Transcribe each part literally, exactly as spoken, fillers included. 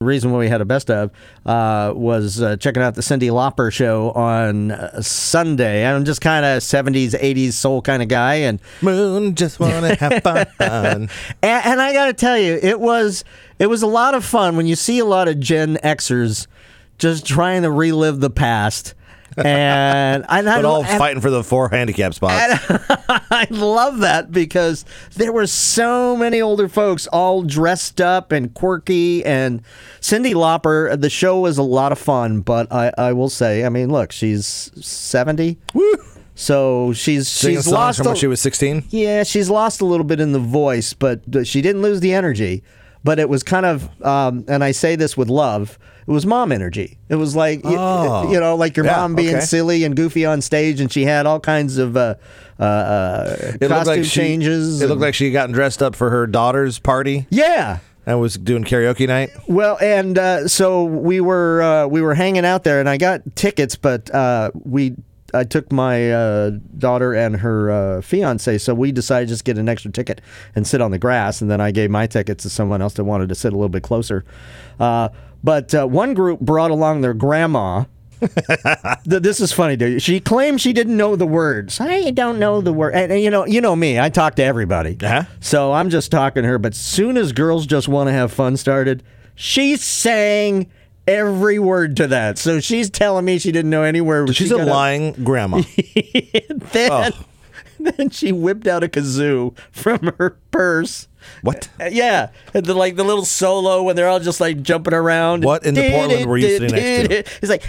The reason why we had a best of uh, was uh, checking out the Cyndi Lauper show on uh, Sunday. I'm just kind of seventies, eighties soul kind of guy, and Moon just wanna have fun. and, and I got to tell you, it was it was a lot of fun when you see a lot of Gen Xers just trying to relive the past. And I, but I, all and, fighting for the four handicap spots. I love that because there were so many older folks all dressed up and quirky. And Cyndi Lauper, the show was a lot of fun. But I, I will say, I mean, look, she's seventy. Woo! So she's Sing she's a song lost from a, when she was sixteen. Yeah, she's lost a little bit in the voice, but she didn't lose the energy. But it was kind of, um, and I say this with love, it was mom energy. It was like, Oh. you, you know, like your Yeah, mom being okay. silly and goofy on stage, and she had all kinds of uh, uh, uh, It looked costume like she, changes. It looked and- like she had gotten dressed up for her daughter's party yeah. and was doing karaoke night. Well, and uh, so we were uh, we were hanging out there, and I got tickets, but uh, we I took my uh, daughter and her uh, fiance, so we decided to just get an extra ticket and sit on the grass, and then I gave my tickets to someone else that wanted to sit a little bit closer. Uh, but uh, one group brought along their grandma. Th- this is funny, dude. She claimed she didn't know the words. I don't know the word, and, and you know, you know me. I talk to everybody, Uh-huh. so I'm just talking to her. But soon as Girls Just Want to Have Fun started, she sang every word to that. So she's telling me she didn't know any word. She's She a got lying grandma. then, Oh. then she whipped out a kazoo from her purse. What? Uh, Yeah, and the, like the little solo when they're all just like jumping around. What in the Portland were you sitting next to? It's like,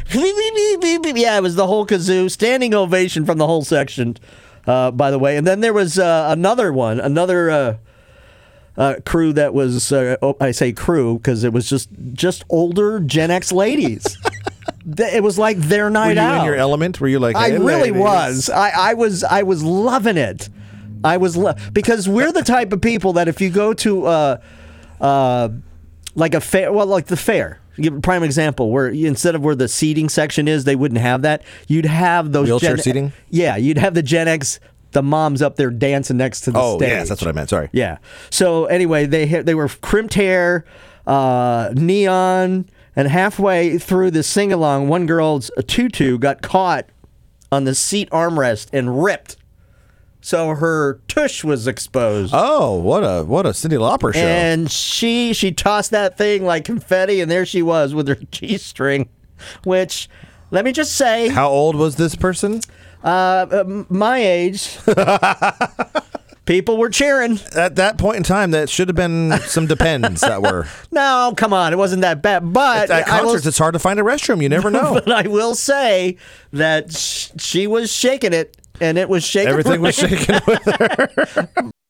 yeah, it was the whole kazoo, standing ovation from the whole section. Uh, by the way, and then there was uh, another one, another uh, uh, crew that was. Uh, oh, I say crew because it was just just older Gen X ladies. Th- It was like their Were night you out. in your element? Were you like, I hey, really ladies? was. I, I was. I was loving it. I was lo- because we're the type of people that if you go to uh, uh, like a fair, well, like the fair. Give a prime example where you, instead of where the seating section is, they wouldn't have that. You'd have those Wheelchair Gen- seating? Yeah, you'd have the Gen X, the moms up there dancing next to the Oh, stage. yes, that's what I meant. Sorry. Yeah. So anyway, they ha- they were crimped hair, uh, neon, and halfway through the sing along, one girl's tutu got caught on the seat armrest and ripped. So her tush was exposed. Oh, what a what a Cyndi Lauper show. And she she tossed that thing like confetti, and there she was with her G-string, which, let me just say, How old was this person? uh, uh, my age, people were cheering. At that point in time, that should have been some depends that were. No, come on, it wasn't that bad. But At I will, concerts, it's hard to find a restroom. You never know. but I will say that sh- she was shaking it, and it was shaking. Everything was right. shaking with her.